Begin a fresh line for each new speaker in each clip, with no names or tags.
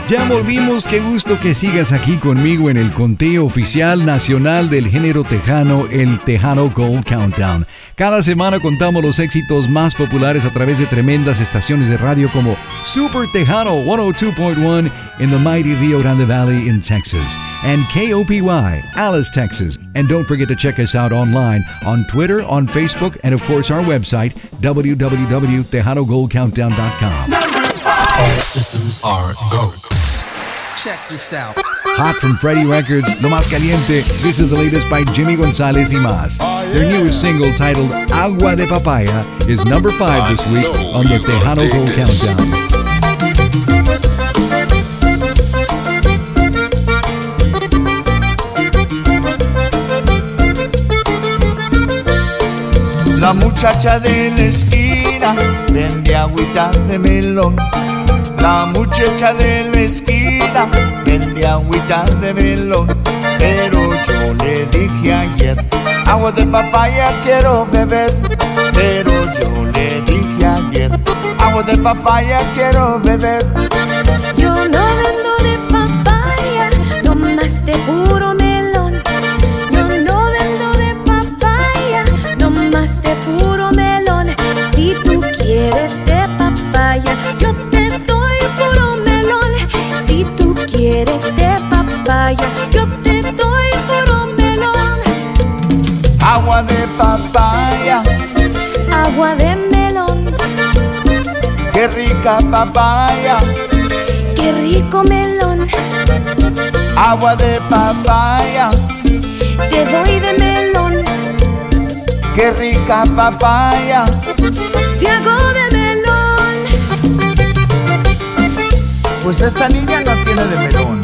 Ya volvimos, qué gusto que sigas aquí conmigo en el conteo oficial nacional del género tejano, el Tejano Gold Countdown. Cada semana contamos los éxitos más populares a través de tremendas estaciones de radio como Super Tejano 102.1 in the mighty Rio Grande Valley in Texas and KOPY, Alice, Texas. And don't forget to check us out online on Twitter, on Facebook, and of course our website www.tejanogoldcountdown.com.
All systems are go.
Check this out.
Hot from Freddie Records, Lo Más Caliente. This is the latest by Jimmy Gonzalez y más. Their newest single titled Agua de Papaya is number 5 this week on the Tejano Gold Countdown.
La muchacha de la esquina vende agüita de melón. La muchacha de la esquina vende agüita de melón. Pero yo le dije ayer, agua de papaya quiero beber. Pero yo le dije ayer, agua de papaya quiero beber.
Yo no vendo de papaya, nomás de puro melón. Yo no vendo de papaya, nomás de puro melón. Si tú quieres de papaya, yo te doy puro melón. Si tú quieres de papaya, yo te doy puro melón.
Agua de papaya,
Agua de melón,
qué rica papaya.
qué rico melón.
Agua de papaya,
Te doy de melón,
qué rica papaya.
te hago de melón.
Pues esta niña no tiene de melón.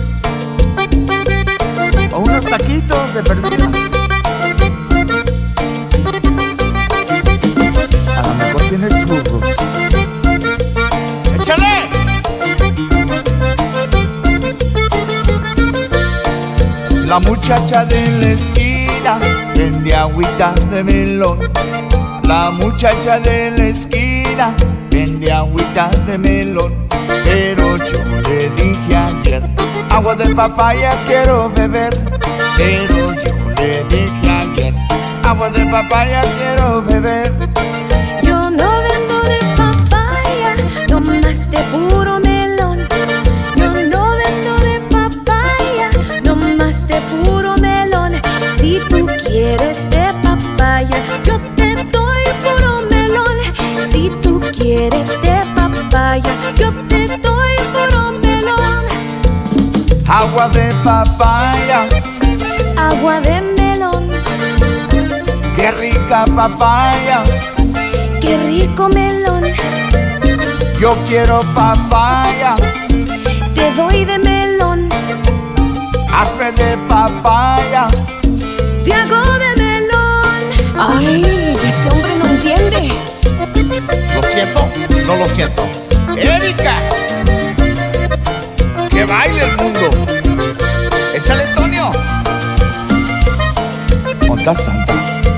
O unos taquitos de perdida. A lo mejor tiene churros. ¡Échale! La muchacha de la esquina vende agüita de melón. La muchacha de la esquina vende agüita de melón. Pero yo le dije ayer, agua de papaya quiero beber. Pero yo le dije ayer, agua de papaya quiero beber.
Yo no vendo de papaya, nomás de puro melón. Yo no vendo de papaya, nomás de puro melón. Si tú quieres de papaya, yo te doy puro melón. Si tú quieres de papaya, yo te doy puro melón.
Agua de papaya,
Agua de melón,
qué rica papaya.
qué rico melón.
Yo quiero papaya,
Te doy de melón,
hazme de papaya.
te hago de melón. Ay, este hombre no entiende.
¿Lo siento? No lo siento. ¡Erika! ¡Que baile el mundo! ¡Échale, Antonio!
Monta Santa.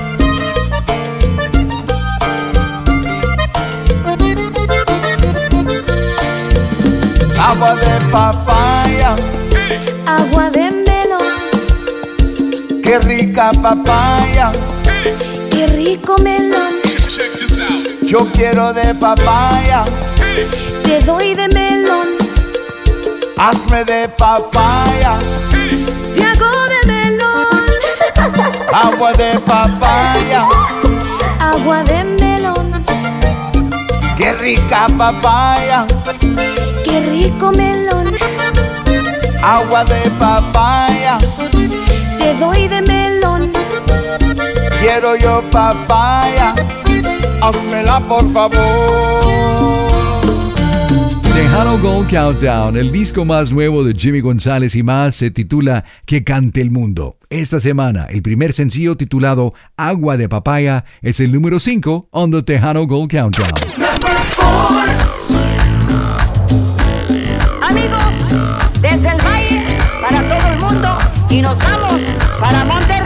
Agua de papaya,
Agua de melón,
qué rica papaya.
qué rico melón.
Yo quiero de papaya,
Te doy de melón,
hazme de papaya.
te hago de melón.
Agua de papaya,
Agua de melón,
qué rica papaya.
qué rico melón.
Agua de papaya,
Te doy de melón,
quiero yo papaya. Hazmela por favor.
Tejano Gold Countdown, el disco más nuevo de Jimmy Gonzalez y más, se titula Que cante el mundo. Esta semana, el primer sencillo titulado Agua de Papaya es el número 5 on the Tejano Gold Countdown.
Amigos, desde el valle para todo el mundo y nos vamos para Monterrey.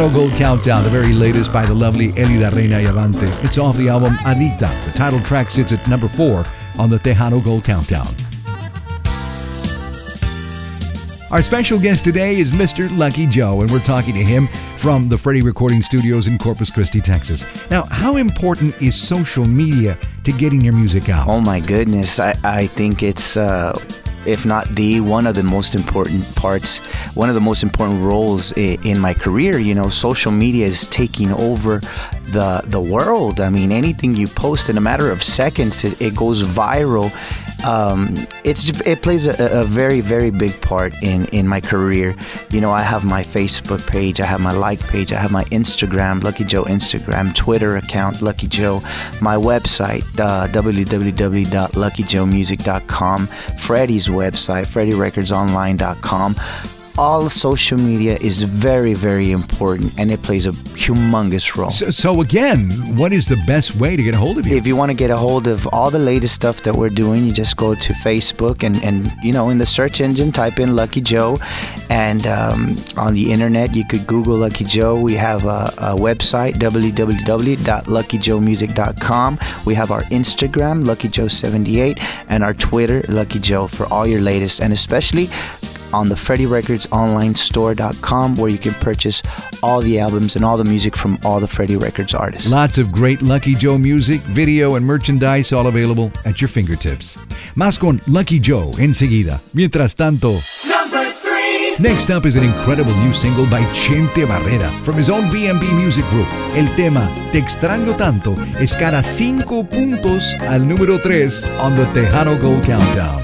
Tejano Gold Countdown, the very latest by the lovely Elida Reina Yavante. It's off the album Adicta. The title track sits at number 4 on the Tejano Gold Countdown. Our special guest today is Mr. Lucky Joe, and we're talking to him from the Freddie Recording Studios in Corpus Christi, Texas. Now, how important is social media to getting your music out?
Oh my goodness, I think it's if not one of the most important parts, one of the most important roles in my career. You know, social media is taking over the world. I mean, anything you post in a matter of seconds, it goes viral. It plays a very, very big part in my career. You know, I have my Facebook page, I have my like page, I have my Instagram, Lucky Joe Instagram, Twitter account, Lucky Joe, my website, www.luckyjoemusic.com, Freddie's website, FreddieRecordsOnline.com. All social media is very, very important, and it plays a humongous role.
So again, what is the best way to get a hold of you?
If you want to get a hold of all the latest stuff that we're doing, you just go to Facebook and you know, in the search engine, type in Lucky Joe. And on the internet, you could Google Lucky Joe. We have a website, www.luckyjoemusic.com. We have our Instagram, LuckyJoe78, and our Twitter, Lucky Joe, for all your latest, and especially on the FreddieRecordsOnlineStore.com, where you can purchase all the albums and all the music from all the Freddie Records artists.
Lots of great Lucky Joe music, video, and merchandise, all available at your fingertips. Más con Lucky Joe enseguida. Mientras tanto,
Number 3.
next up is an incredible new single by Chente Barrera from his own B&B Music Group. El tema Te Extraño Tanto escala 5 puntos al número 3 on the Tejano Gold Countdown.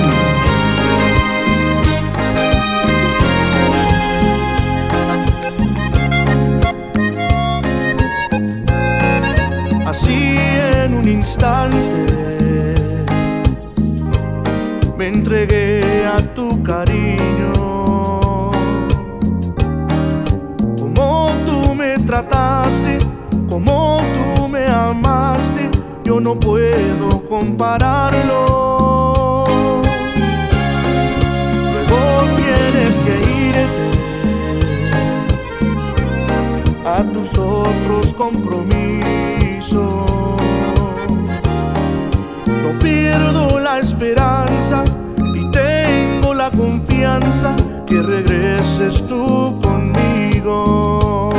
Me entregué a tu cariño, como tú me trataste, como tú me amaste, yo no puedo compararlo. Luego tienes que irte a tus otros compromisos. No pierdo la esperanza y tengo la confianza que regreses tú conmigo.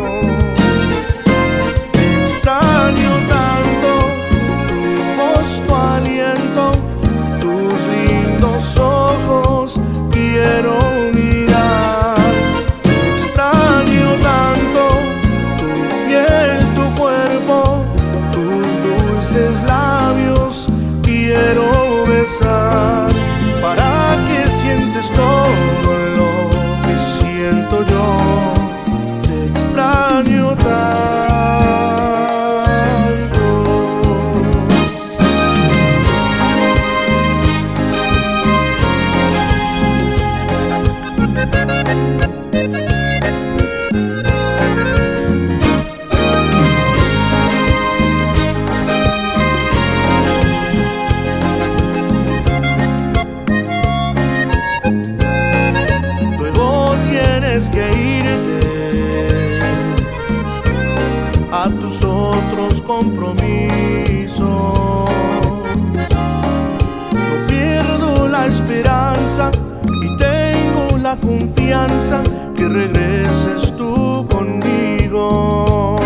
Te extraño tanto, tu voz, tu aliento, tus lindos ojos, quiero mirar. Te extraño tanto, tu piel, tu cuerpo, tus dulces labios, quiero besar, para que sientes todo lo que siento yo. Te extraño tanto. Que irte a tus otros compromisos. No pierdo la esperanza y tengo la confianza que regreses tú conmigo.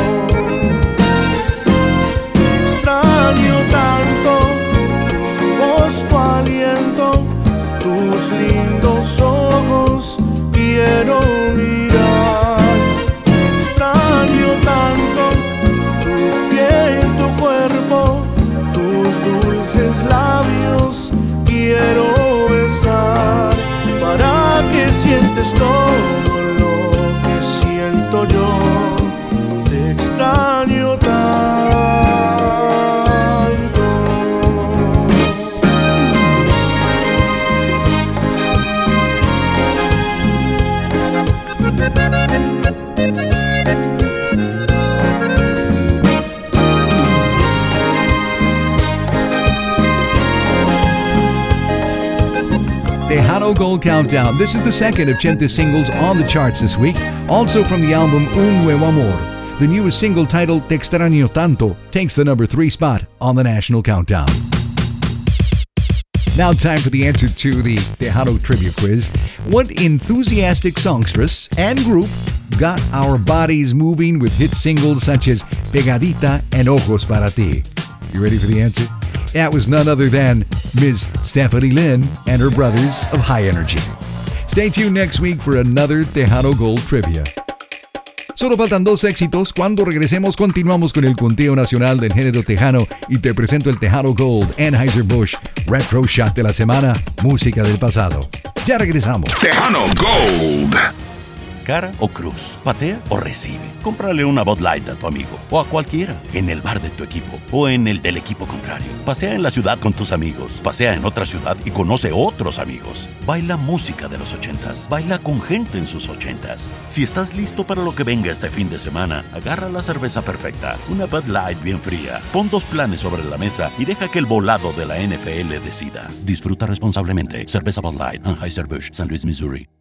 Te extraño tanto, tu voz, tu aliento, tus lindos ojos, quiero mirar. Te extraño tanto, tu piel, tu cuerpo, tus dulces labios, quiero besar, para que sientes todo lo que
Tejano Gold Countdown. This is the second of Chente singles on the charts this week. Also from the album Un Nuevo Amor. The newest single titled Te Extraño Tanto takes the number 3 spot on the national countdown. Now time for the answer to the Tejano Trivia Quiz. What enthusiastic songstress and group got our bodies moving with hit singles such as Pegadita and Ojos Para Ti? You ready for the answer? That was none other than Ms. Stephanie Lynn and her brothers of High Energy. Stay tuned next week for another Tejano Gold Trivia. Solo faltan 2 éxitos. Cuando regresemos, continuamos con el conteo nacional del género tejano y te presento el Tejano Gold Anheuser-Busch Retro Shot de la semana, música del pasado. Ya regresamos.
Tejano Gold.
Cara o cruz, patea o recibe. Cómprale una Bud Light a tu amigo o a cualquiera, en el bar de tu equipo o en el del equipo contrario. Pasea en la ciudad con tus amigos, pasea en otra ciudad y conoce otros amigos. Baila música de los 80s, baila con gente en sus 80s. Si estás listo para lo que venga este fin de semana, agarra la cerveza perfecta, una Bud Light bien fría. Pon 2 planes sobre la mesa y deja que el volado de la NFL decida. Disfruta responsablemente. Cerveza Bud Light, Anheuser-Busch, San Luis, Missouri.